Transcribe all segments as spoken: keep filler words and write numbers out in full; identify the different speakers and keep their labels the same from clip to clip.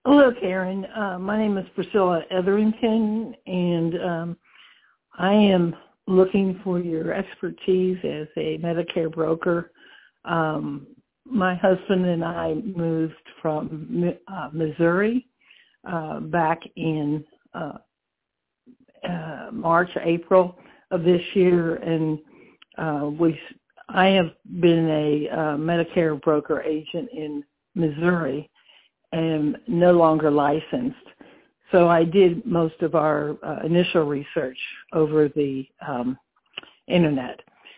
Speaker 1: Hello, Karen. Uh, my name is Priscilla Etherington, and um, I am looking for your expertise as a Medicare broker. Um, my husband and I moved from uh, Missouri uh, back in uh, uh, March, April of this year, and uh, we. I have been a uh, Medicare broker agent in Missouri and no longer licensed. So I did most of our uh, initial research over the um, internet.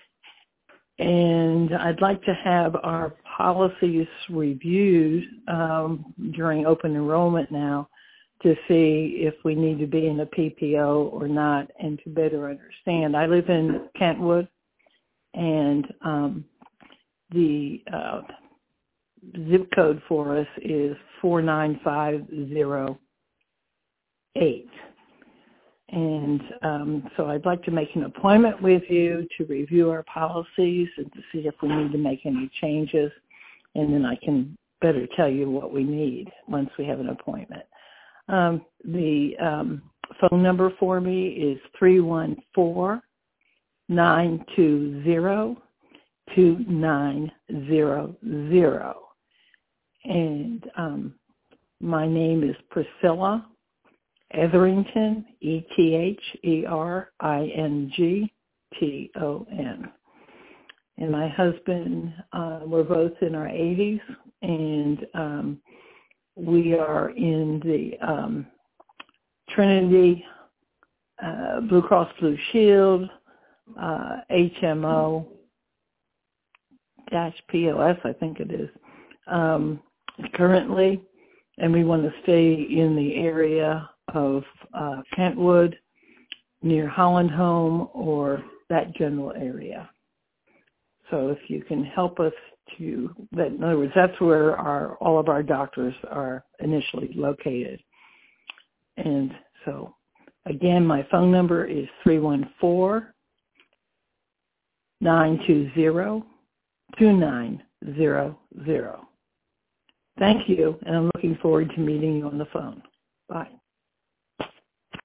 Speaker 1: And I'd like to have our policies reviewed um, during open enrollment now to see if we need to be in a P P O or not and to better understand. I live in Kentwood, and um, the uh, zip code for us is four nine five zero eight. And um, so I'd like to make an appointment with you to review our policies and to see if we need to make any changes, and then I can better tell you what we need once we have an appointment. Um, the um, phone number for me is three one four, nine two zero, two nine zero zero. And um, my name is Priscilla Etherington, E T H E R I N G T O N. And my husband, uh, we're both in our eighties, and um, we are in the um, Trinity uh, Blue Cross Blue Shield, uh, H M O dash P O S, I think it is, um, currently, and we want to stay in the area of uh, Kentwood, near Holland Home, or that general area. So if you can help us to, that, in other words, that's where our all of our doctors are initially located. And so, again, my phone number is three one four, nine two zero, two nine zero zero. Thank you, and I'm looking forward to meeting you on the phone. Bye.